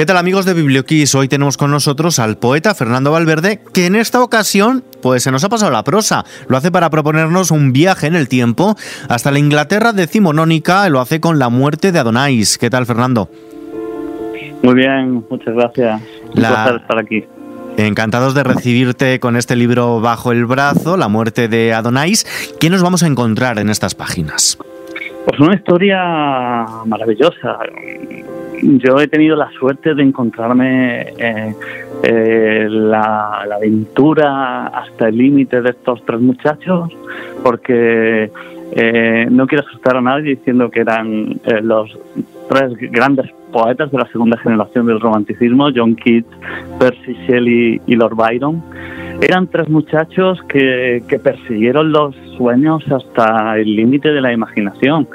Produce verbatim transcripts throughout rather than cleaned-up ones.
¿Qué tal, amigos de Biblioquiz? Hoy tenemos con nosotros al poeta Fernando Valverde, que en esta ocasión pues se nos ha pasado la prosa. Lo hace para proponernos un viaje en el tiempo hasta la Inglaterra decimonónica. Lo hace con La muerte de Adonais. ¿Qué tal, Fernando? Muy bien, muchas gracias. Un la... placer estar aquí. Encantados de recibirte con este libro bajo el brazo, La muerte de Adonais. ¿Qué nos vamos a encontrar en estas páginas? Pues una historia maravillosa. Yo he tenido la suerte de encontrarme eh, eh, la, la aventura hasta el límite de estos tres muchachos, porque eh, no quiero asustar a nadie diciendo que eran eh, los tres grandes poetas de la segunda generación del romanticismo, John Keats, Percy Shelley y Lord Byron. Eran tres muchachos que, que persiguieron los sueños hasta el límite de la imaginación.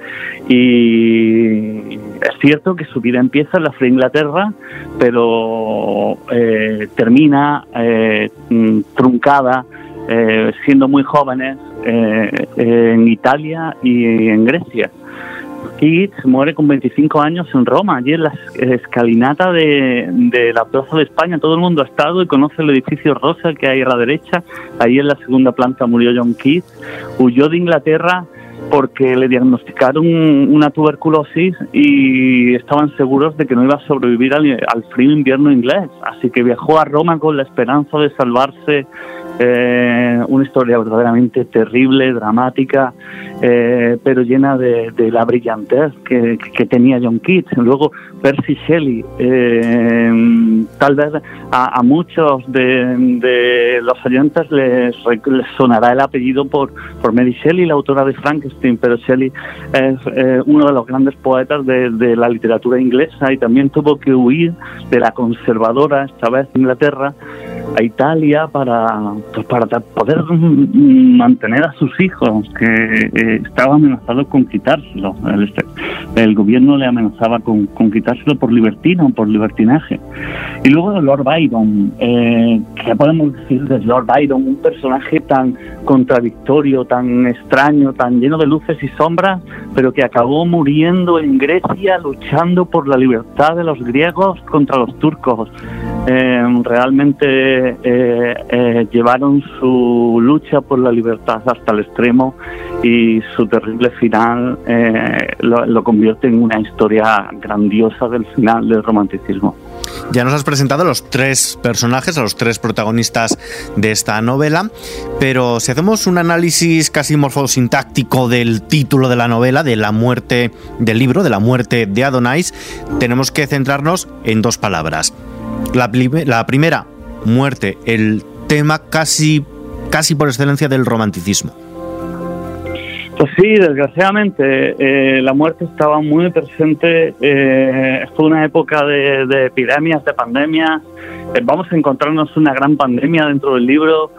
Y es cierto que su vida empieza en la fría Inglaterra, pero eh, termina eh, truncada, eh, siendo muy jóvenes, eh, en Italia y en Grecia. Keats muere con veinticinco años en Roma, allí en la escalinata de, de la Plaza de España. Todo el mundo ha estado y conoce el edificio rosa que hay a la derecha. Ahí en la segunda planta murió John Keats. Huyó de Inglaterra porque le diagnosticaron una tuberculosis y estaban seguros de que no iba a sobrevivir al, al frío invierno inglés. Así que viajó a Roma con la esperanza de salvarse. Eh, una historia verdaderamente terrible, dramática, eh, pero llena de, de la brillantez que, que tenía John Keats. Luego Percy Shelley, eh, tal vez a, a muchos de, de los oyentes les, les sonará el apellido por, por Mary Shelley, la autora de Frankenstein, pero Shelley es eh, uno de los grandes poetas de, de la literatura inglesa y también tuvo que huir de la conservadora, esta vez Inglaterra, a Italia para, pues para poder mantener a sus hijos, que eh, estaba amenazado con quitárselo. El, el gobierno le amenazaba con, con quitárselo por libertino, por libertinaje. Y luego Lord Byron, eh, ¿qué podemos decir de Lord Byron? Un personaje tan contradictorio, tan extraño, tan lleno de luces y sombras, pero que acabó muriendo en Grecia luchando por la libertad de los griegos contra los turcos. Eh, realmente eh, eh, llevaron su lucha por la libertad hasta el extremo y su terrible final eh, lo, lo convierte en una historia grandiosa del final del romanticismo. Ya nos has presentado a los tres personajes, a los tres protagonistas de esta novela, pero si hacemos un análisis casi morfosintáctico del título de la novela, de la muerte del libro, de la muerte de Adonais, tenemos que centrarnos en dos palabras. La, la primera, muerte, el tema casi, casi por excelencia del romanticismo. Pues sí, desgraciadamente eh, la muerte estaba muy presente. Eh, fue una época de, de epidemias, de pandemias. Eh, vamos a encontrarnos una gran pandemia dentro del libro.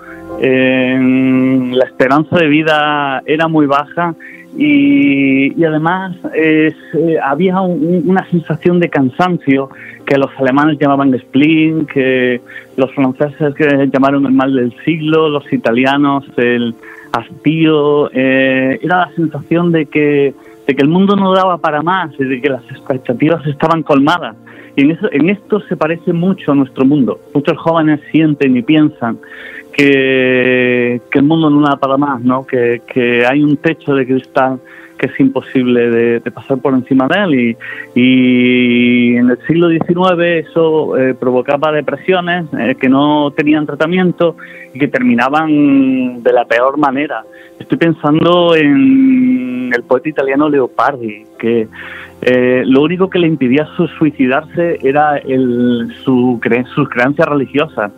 Eh, la esperanza de vida era muy baja. Y, y además eh, había un, una sensación de cansancio que los alemanes llamaban spleen, que los franceses que llamaron el mal del siglo, los italianos el hastío. Eh, era la sensación de que, de que el mundo no daba para más y de que las expectativas estaban colmadas. Y en, eso, en esto se parece mucho a nuestro mundo. Muchos jóvenes sienten y piensan que, que el mundo no da para más, ¿no? Que, que hay un techo de cristal que es imposible de, de pasar por encima de él. Y, y en el siglo diecinueve eso eh, provocaba depresiones eh, que no tenían tratamiento y que terminaban de la peor manera. Estoy pensando en el poeta italiano Leopardi, que eh, lo único que le impedía su suicidarse era el, su cre- sus creencias religiosas.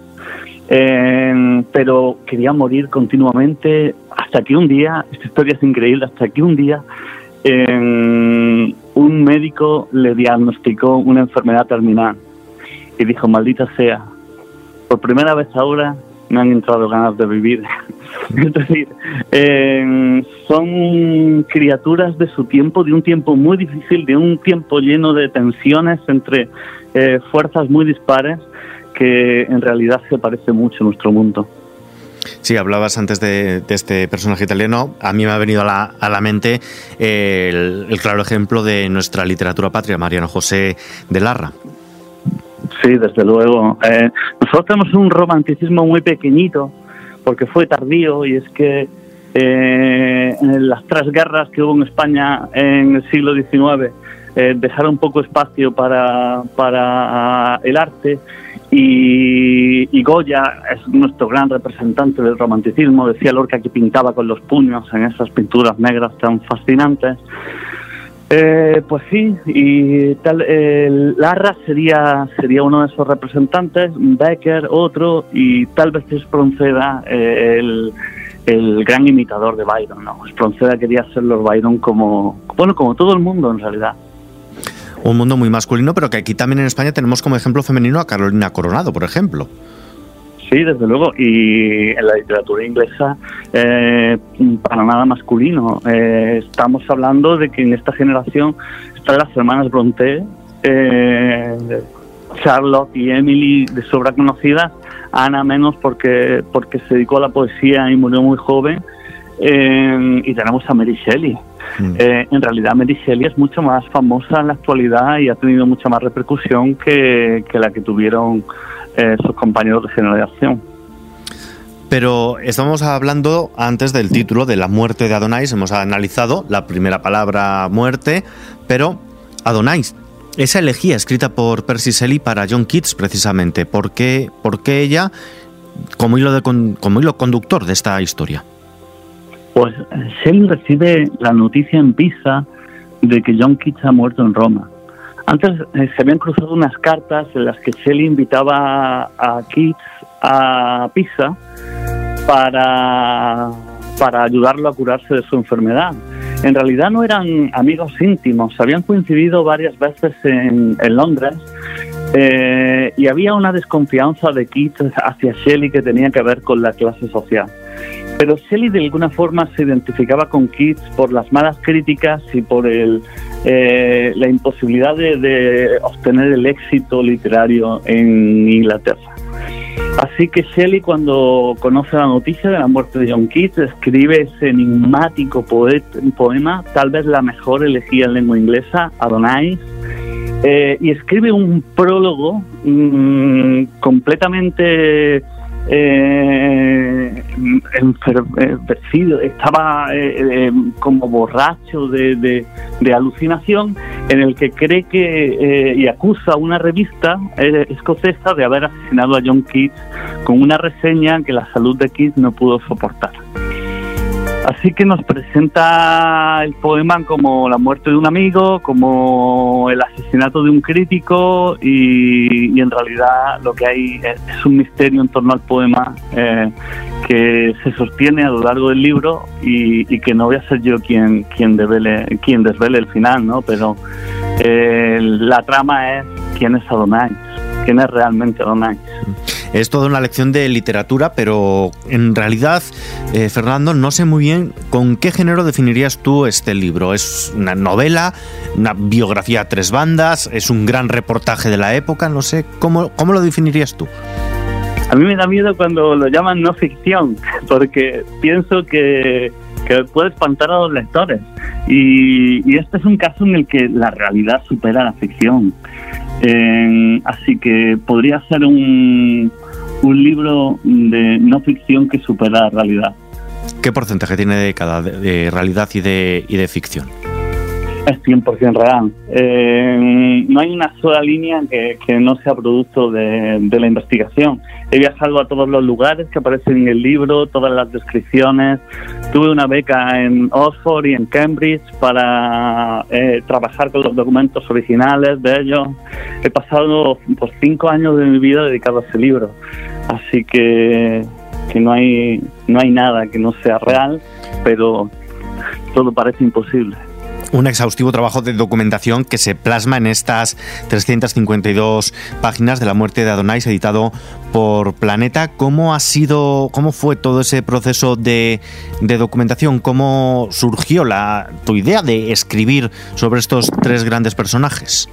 Eh, pero quería morir continuamente hasta que un día, esta historia es increíble, hasta que un día eh, un médico le diagnosticó una enfermedad terminal y dijo: maldita sea, por primera vez ahora me han entrado ganas de vivir. Es decir, eh, son criaturas de su tiempo, de un tiempo muy difícil, de un tiempo lleno de tensiones entre eh, fuerzas muy dispares, que en realidad se parece mucho a nuestro mundo. Sí, hablabas antes de, de este personaje italiano. A mí me ha venido a la, a la mente el, el claro ejemplo de nuestra literatura patria, Mariano José de Larra. Sí, desde luego. Eh, nosotros tenemos un romanticismo muy pequeñito, porque fue tardío, y es que eh, en las tres guerras que hubo en España en el siglo diecinueve eh, dejaron poco espacio para, para el arte, y, y Goya es nuestro gran representante del romanticismo. Decía Lorca que pintaba con los puños en esas pinturas negras tan fascinantes. Eh, pues sí, y tal, eh, Larra sería sería uno de esos representantes, Becker otro, y tal vez Espronceda eh, el, el gran imitador de Byron, ¿no? Espronceda quería ser los Byron como, bueno, como todo el mundo en realidad. Un mundo muy masculino, pero que aquí también en España tenemos como ejemplo femenino a Carolina Coronado, por ejemplo. Sí, desde luego, y en la literatura inglesa eh, para nada masculino. Eh, estamos hablando de que en esta generación están las hermanas Brontë, eh, Charlotte y Emily de sobra conocidas, Ana menos porque porque se dedicó a la poesía y murió muy joven, eh, y tenemos a Mary Shelley. Mm. Eh, en realidad Mary Shelley es mucho más famosa en la actualidad y ha tenido mucha más repercusión que, que la que tuvieron Eh, sus compañeros de generación. Pero estamos hablando antes del título de La muerte de Adonais. Hemos analizado la primera palabra, muerte, pero Adonais, esa elegía escrita por Percy Shelley para John Keats precisamente, ¿por qué, por qué ella como hilo, de, como hilo conductor de esta historia? Pues Shelley recibe la noticia en Pisa de que John Keats ha muerto en Roma. Antes eh, se habían cruzado unas cartas en las que Shelley invitaba a Keats a Pisa para, para ayudarlo a curarse de su enfermedad. En realidad no eran amigos íntimos, habían coincidido varias veces en, en Londres, eh, y había una desconfianza de Keats hacia Shelley que tenía que ver con la clase social. Pero Shelley de alguna forma se identificaba con Keats por las malas críticas y por el, eh, la imposibilidad de, de obtener el éxito literario en Inglaterra. Así que Shelley, cuando conoce la noticia de la muerte de John Keats, escribe ese enigmático poet, poema, tal vez la mejor elegía en lengua inglesa, Adonais, eh, y escribe un prólogo mmm, completamente Eh, enfervecido, estaba eh, eh, como borracho de, de, de alucinación, en el que cree que eh, y acusa a una revista eh, escocesa de haber asesinado a John Keats, con una reseña que la salud de Keats no pudo soportar. Así que nos presenta el poema como la muerte de un amigo, como el asesinato de un crítico, y, y en realidad lo que hay es, es un misterio en torno al poema eh, que se sostiene a lo largo del libro, y, y que no voy a ser yo quien quien desvele, quien desvele el final, ¿no? Pero eh, la trama es quién es Adonais, quién es realmente Adonais. Es toda una lección de literatura, pero en realidad, eh, Fernando, no sé muy bien con qué género definirías tú este libro. ¿Es una novela, una biografía a tres bandas, es un gran reportaje de la época? No sé, ¿cómo, cómo lo definirías tú? A mí me da miedo cuando lo llaman no ficción, porque pienso que, que puede espantar a los lectores. Y, y este es un caso en el que la realidad supera la ficción. Eh, así que podría ser un, un libro de no ficción que supera la realidad. ¿Qué porcentaje tiene de cada de, de realidad y de, y de ficción? Es cien por ciento real. Eh, no hay una sola línea que, que no sea producto de, de la investigación. He viajado a todos los lugares que aparecen en el libro, todas las descripciones. Tuve una beca en Oxford y en Cambridge para eh, trabajar con los documentos originales de ellos. He pasado pues, cinco años de mi vida dedicado a ese libro. Así que, que no hay, no hay nada que no sea real, pero todo parece imposible. Un exhaustivo trabajo de documentación que se plasma en estas trescientas cincuenta y dos páginas de La muerte de Adonais, editado por Planeta. ¿Cómo ha sido, cómo fue todo ese proceso de, de documentación? ¿Cómo surgió la, tu idea de escribir sobre estos tres grandes personajes?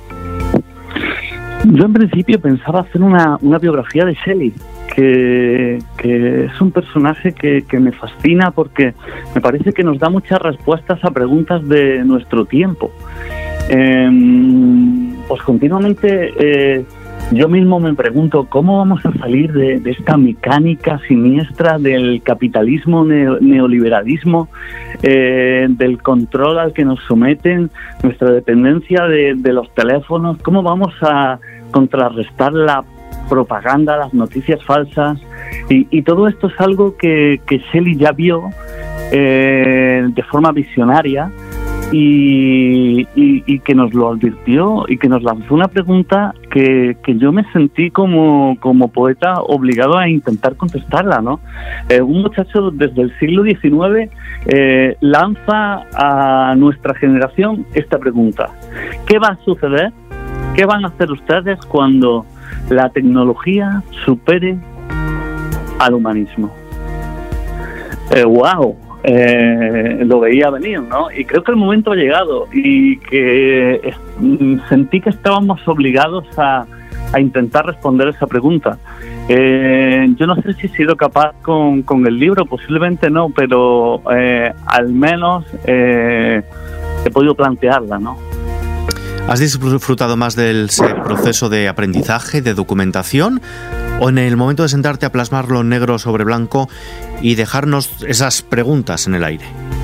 Yo en principio pensaba hacer una, una biografía de Shelley, que, que es un personaje que, que me fascina porque me parece que nos da muchas respuestas a preguntas de nuestro tiempo. Eh, pues continuamente eh, yo mismo me pregunto cómo vamos a salir de, de esta mecánica siniestra del capitalismo, neo, neoliberalismo, eh, del control al que nos someten, nuestra dependencia de, de los teléfonos. ¿Cómo vamos a contrarrestar la propaganda, las noticias falsas? Y, y todo esto es algo que, que Shelley ya vio eh, de forma visionaria y, y, y que nos lo advirtió y que nos lanzó una pregunta que, que yo me sentí como, como poeta obligado a intentar contestarla, ¿no? Eh, un muchacho desde el siglo diecinueve eh, lanza a nuestra generación esta pregunta: ¿qué va a suceder? ¿Qué van a hacer ustedes cuando la tecnología supere al humanismo? Eh, ¡Wow! Eh, lo veía venir, ¿no? Y creo que el momento ha llegado y que eh, sentí que estábamos obligados a, a intentar responder esa pregunta. Eh, yo no sé si he sido capaz con, con el libro, posiblemente no, pero eh, al menos eh, he podido plantearla, ¿no? ¿Has disfrutado más del proceso de aprendizaje, de documentación, o en el momento de sentarte a plasmarlo negro sobre blanco y dejarnos esas preguntas en el aire?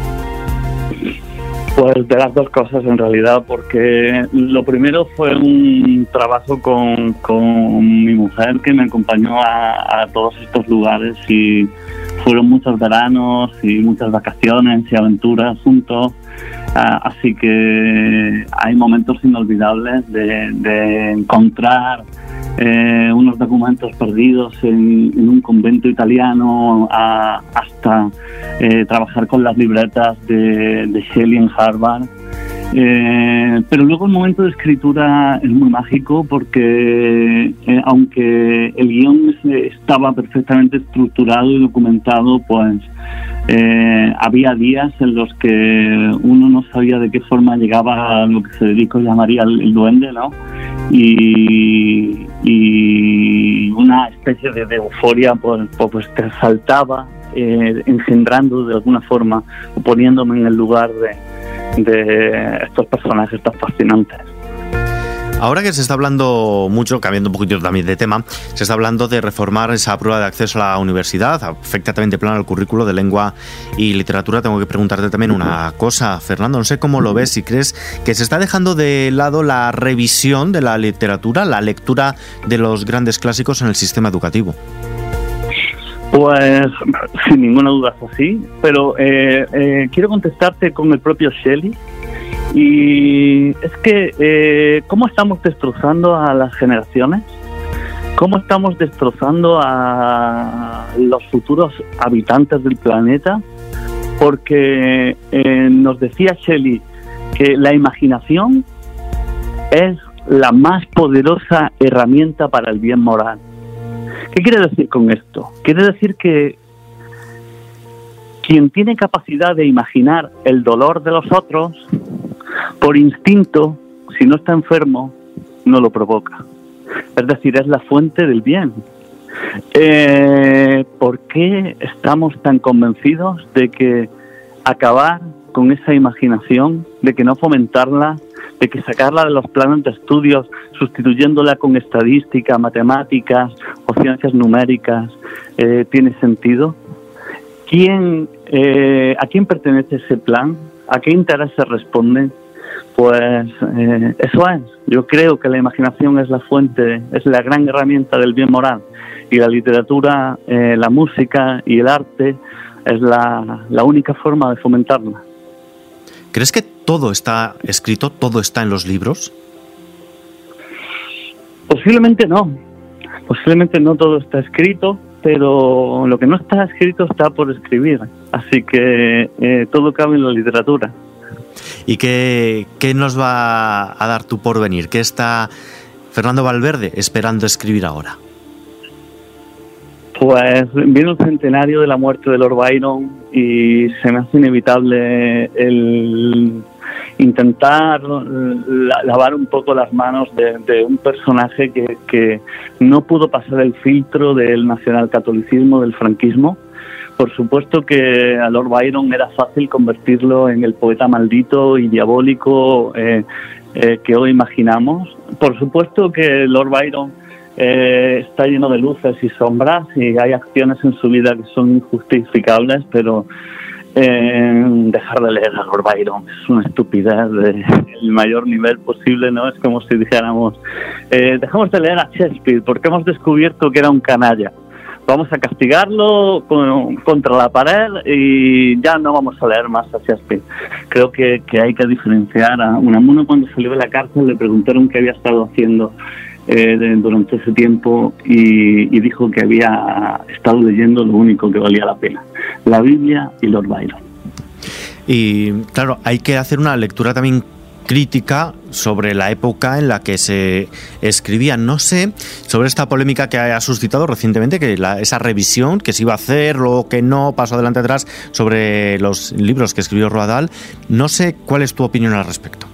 Pues de las dos cosas en realidad, porque lo primero fue un trabajo con, con mi mujer, que me acompañó a, a todos estos lugares, y fueron muchos veranos y muchas vacaciones y aventuras juntos. Uh, así que hay momentos inolvidables de, de encontrar eh, unos documentos perdidos en, en un convento italiano, a, hasta eh, trabajar con las libretas de, de Shelley en Harvard. Eh, pero luego el momento de escritura es muy mágico, porque eh, aunque el guión estaba perfectamente estructurado y documentado, pues eh, había días en los que uno no sabía de qué forma llegaba a lo que Federico llamaría el, el duende, ¿no? Y, y una especie de, de euforia pues, pues te saltaba, eh, engendrando de alguna forma, o poniéndome en el lugar de de estos personajes tan fascinantes. Ahora que se está hablando mucho, cambiando un poquito también de tema, se está hablando de reformar esa prueba de acceso a la universidad, afecta también de plano al currículo de lengua y literatura. Tengo que preguntarte también una cosa, Fernando, no sé cómo lo ves, si crees que se está dejando de lado la revisión de la literatura, la lectura de los grandes clásicos en el sistema educativo. Pues sin ninguna duda es así, pero eh, eh, quiero contestarte con el propio Shelley. Y es que eh, ¿cómo estamos destrozando a las generaciones? ¿Cómo estamos destrozando a los futuros habitantes del planeta? Porque eh, nos decía Shelley que la imaginación es la más poderosa herramienta para el bien moral. ¿Qué quiere decir con esto? Quiere decir que quien tiene capacidad de imaginar el dolor de los otros, por instinto, si no está enfermo, no lo provoca. Es decir, es la fuente del bien. Eh, ¿Por qué estamos tan convencidos de que acabar con esa imaginación, de que no fomentarla, de que sacarla de los planes de estudios, sustituyéndola con estadística, matemáticas o ciencias numéricas, eh, tiene sentido? ¿Quién, eh, ¿A quién pertenece ese plan? ¿A qué intereses responden? Pues eh, eso es. Yo creo que la imaginación es la fuente, es la gran herramienta del bien moral, y la literatura, eh, la música y el arte es la, la única forma de fomentarla. ¿Crees que todo está escrito, todo está en los libros? Posiblemente no. Posiblemente no todo está escrito, pero lo que no está escrito está por escribir. Así que eh, todo cabe en la literatura. ¿Y qué, qué nos va a dar tu porvenir? ¿Qué está Fernando Valverde esperando escribir ahora? Pues viene el centenario de la muerte de Lord Byron y se me hace inevitable el intentar lavar un poco las manos de, de un personaje que, que no pudo pasar el filtro del nacionalcatolicismo, del franquismo. Por supuesto que a Lord Byron era fácil convertirlo en el poeta maldito y diabólico eh, eh, que hoy imaginamos. Por supuesto que Lord Byron eh, está lleno de luces y sombras y hay acciones en su vida que son injustificables, pero eh, dejar de leer a Lord Byron es una estupidez del mayor nivel posible, ¿no? Es como si dijéramos, eh, dejamos de leer a Shakespeare porque hemos descubierto que era un canalla. Vamos a castigarlo con, contra la pared y ya no vamos a leer más a Shakespeare. Creo que, que hay que diferenciar. A Unamuno, cuando salió de la cárcel, le preguntaron qué había estado haciendo eh, de, durante ese tiempo y, y dijo que había estado leyendo lo único que valía la pena, la Biblia y Lord Byron. Y claro, hay que hacer una lectura también crítica sobre la época en la que se escribía. No sé, sobre esta polémica que ha suscitado recientemente, que la, esa revisión que se iba a hacer, luego que no, paso adelante atrás, sobre los libros que escribió Roald Dahl. No sé cuál es tu opinión al respecto.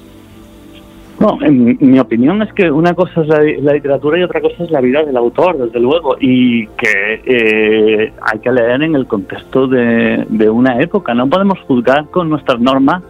No, en mi opinión es que una cosa es la, la literatura y otra cosa es la vida del autor, desde luego, y que eh, hay que leer en el contexto de, de una época. No podemos juzgar con nuestras normas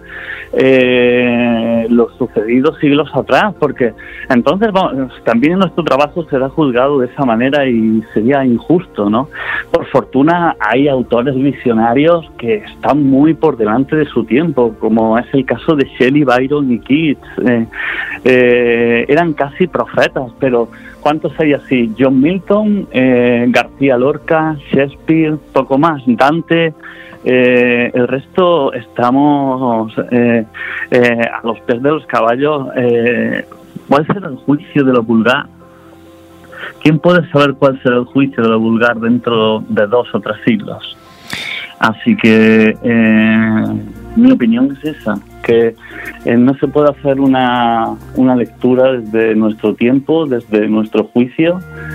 eh, lo sucedido siglos atrás, porque entonces vamos, también nuestro trabajo será juzgado de esa manera y sería injusto, ¿no? Por fortuna hay autores visionarios que están muy por delante de su tiempo, como es el caso de Shelley, Byron y Keats. Eh, Eh, eran casi profetas, pero ¿cuántos hay así? John Milton, eh, García Lorca, Shakespeare, poco más, Dante, eh, el resto estamos eh, eh, a los pies de los caballos. Eh, ¿Cuál será el juicio de lo vulgar? ¿Quién puede saber cuál será el juicio de lo vulgar dentro de dos o tres siglos? Así que eh, mi opinión es esa, que eh, no se puede hacer una, una lectura desde nuestro tiempo, desde nuestro juicio,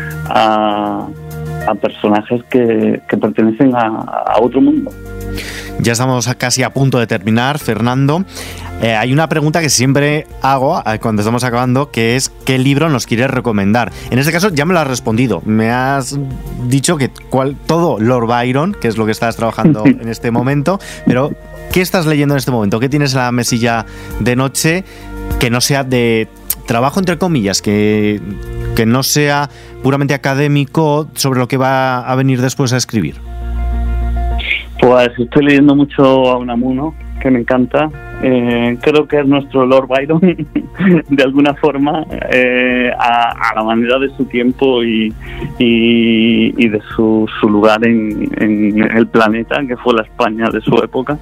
a, a personajes que, que pertenecen a, a otro mundo. Ya estamos casi a punto de terminar, Fernando. Eh, hay una pregunta que siempre hago cuando estamos acabando, que es ¿qué libro nos quieres recomendar? En este caso ya me lo has respondido. Me has dicho que cual, todo Lord Byron, que es lo que estás trabajando en este momento, pero ¿qué estás leyendo en este momento? ¿Qué tienes en la mesilla de noche que no sea de trabajo, entre comillas, que, que no sea puramente académico sobre lo que va a venir después a escribir? Pues estoy leyendo mucho a Unamuno, que me encanta. Eh, creo que es nuestro Lord Byron, de alguna forma, eh, a, a la manera de su tiempo y, y, y de su, su lugar en, en el planeta, que fue la España de su época.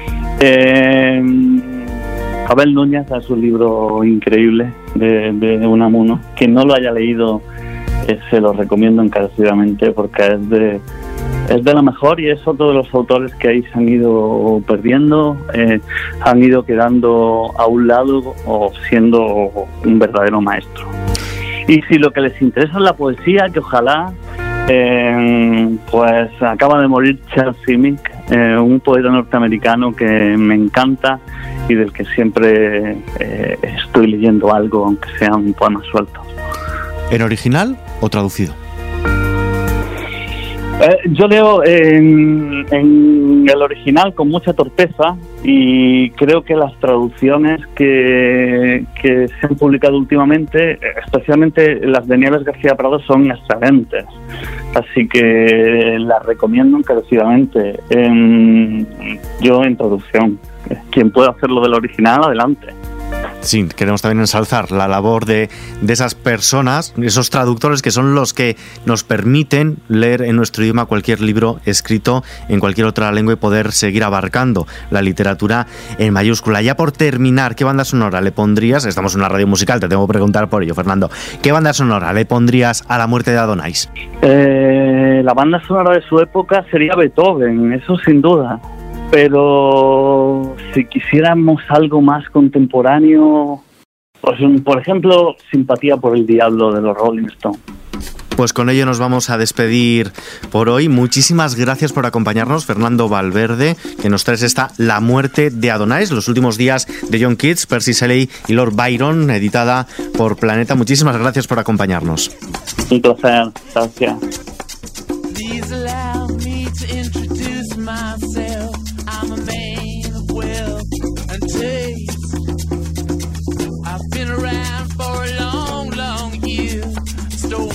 Eh, Abel Núñez es un libro increíble de, de Unamuno. Quien no lo haya leído, eh, se lo recomiendo encarecidamente, porque es de... es de lo mejor y es otro de los autores que ahí se han ido perdiendo, eh, han ido quedando a un lado o siendo un verdadero maestro. Y si lo que les interesa es la poesía, que ojalá, eh, pues acaba de morir Charles Simic, eh, un poeta norteamericano que me encanta y del que siempre eh, estoy leyendo algo, aunque sean poemas sueltos. ¿En original o traducido? Eh, yo leo en, en el original con mucha torpeza y creo que las traducciones que, que se han publicado últimamente, especialmente las de Nieves García Prado, son excelentes. Así que las recomiendo encarecidamente. En, yo en traducción. Quien pueda hacerlo del original, adelante. Sí, queremos también ensalzar la labor de, de esas personas, esos traductores que son los que nos permiten leer en nuestro idioma cualquier libro escrito en cualquier otra lengua y poder seguir abarcando la literatura en mayúscula. Ya por terminar, ¿qué banda sonora le pondrías? Estamos en una radio musical, te tengo que preguntar por ello, Fernando. ¿Qué banda sonora le pondrías a La muerte de Adonais? Eh, la banda sonora de su época sería Beethoven, eso sin duda. Pero si quisiéramos algo más contemporáneo, pues, por ejemplo, Simpatía por el Diablo de los Rolling Stones. Pues con ello nos vamos a despedir por hoy. Muchísimas gracias por acompañarnos, Fernando Valverde, que nos traes esta La muerte de Adonais, los últimos días de John Keats, Percy Shelley y Lord Byron, editada por Planeta. Muchísimas gracias por acompañarnos. Un placer, gracias. I'm a man of wealth and taste. I've been around for a long, long year. Stole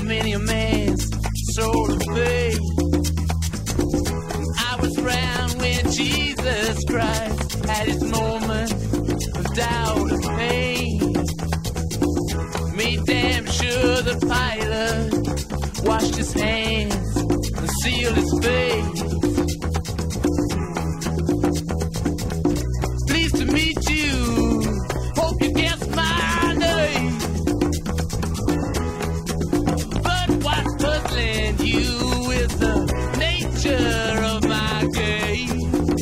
Antichrist had its moment of doubt and pain. Made damn sure the pilot washed his hands and sealed his face. Pleased to meet you, hope you guessed my name. But what's puzzling you is the nature of my game.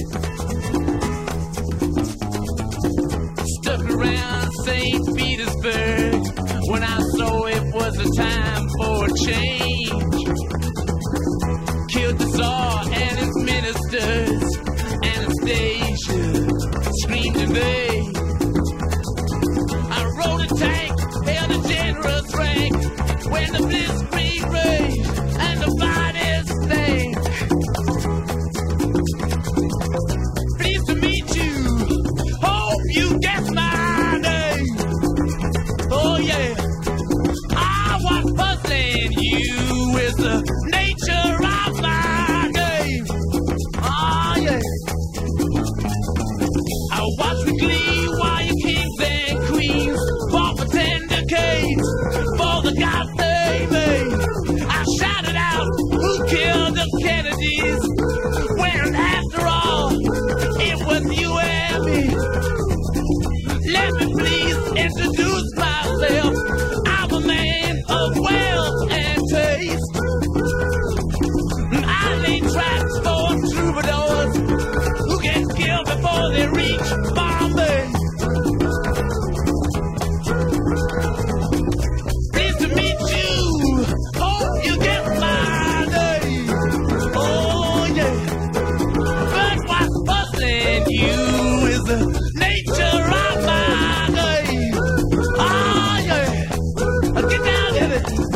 Stuck around Saint Petersburg when I saw it was a time for a change. Killed the Tsar and his ministers, Anastasia screamed in vain. I rode a tank, held a generous rank, when the blitzkrieg raged and the bodies stank. Pleased to meet you, hope you guess my name. Oh yeah, I was puzzling you is the nature of my game. Oh yeah, I watched with glee while your kings and queens fought for ten decades for the gods they made. I shouted out, who killed the Kennedys? When after all, it was you and me. Let me please introduce myself. I'm a man of wealth and taste. I lay traps for troubadours who get killed before they reach Bombay. Pleased to meet you, hope you get my name. Oh yeah, but what's puzzling you is the nature of my game. Oh yeah, get down with it.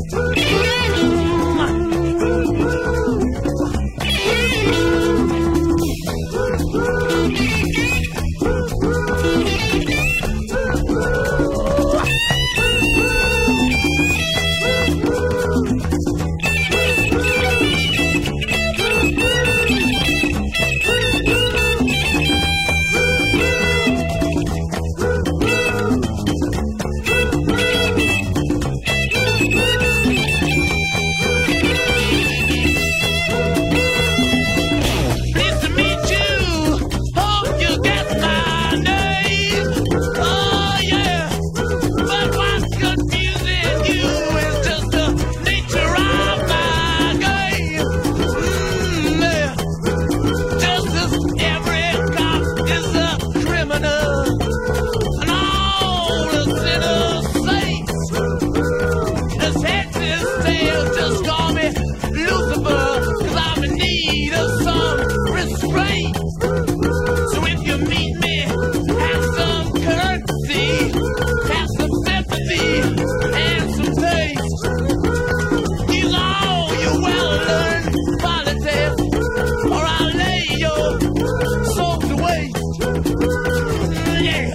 Pleased to meet you, hope you get my name. Oh yeah, but what's confusing you is just the nature of my game. Mm, yeah. Just as every cop is a criminal and all the sinners saints. This head, this tail, just call me Lucifer, 'cause I'm in need of some restraint. So if you meet me, have some courtesy, have some sympathy, and some taste. Use all your well-learned politics, or I'll lay your soul to waste. Yeah.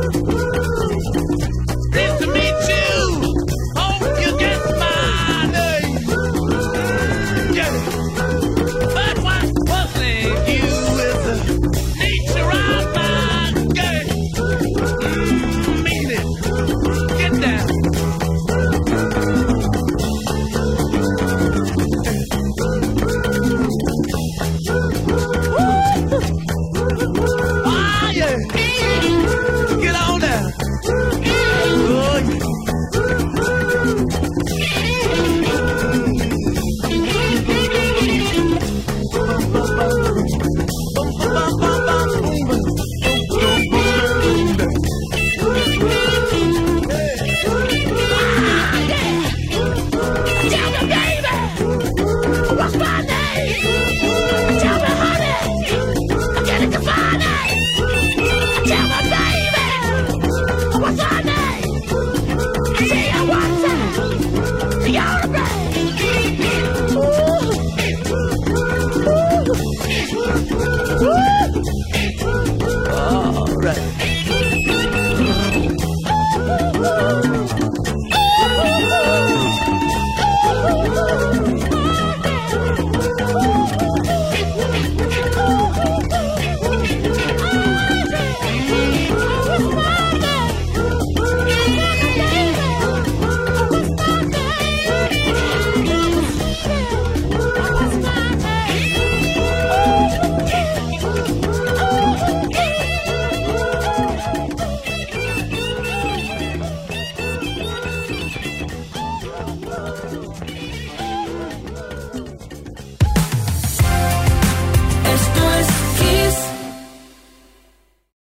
Pleased to meet you, hope you get my name. Yeah. But what's puzzling you is the nature of my game. Mm, mean it. Get down. Ah, yeah. Get on down. Oh, yeah. Tell me, baby, what's my name? Tell me, honey, I'm getting to find it. Tell me, baby, what's my name? Say I want it. You're a baby. Ooh. Ooh. Ooh.